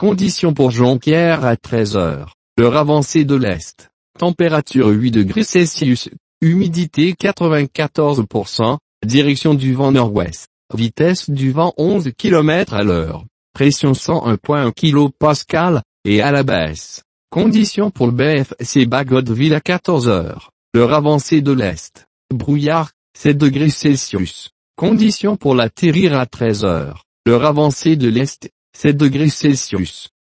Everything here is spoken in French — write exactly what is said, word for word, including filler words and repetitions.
Conditions pour Jonquière à treize heures. Heure avancée de l'Est. Température huit degrés Celsius. Humidité quatre-vingt-quatorze pour cent. Direction du vent nord-ouest. Vitesse du vent onze kilomètres à l'heure. Pression cent un virgule un kilopascal, et à la baisse. Conditions pour le B F C Bagotville à quatorze heures. Heure avancée de l'Est. Brouillard, sept degrés Celsius. Conditions pour l'atterrir à treize heures. Heure avancée de l'Est, sept degrés Celsius.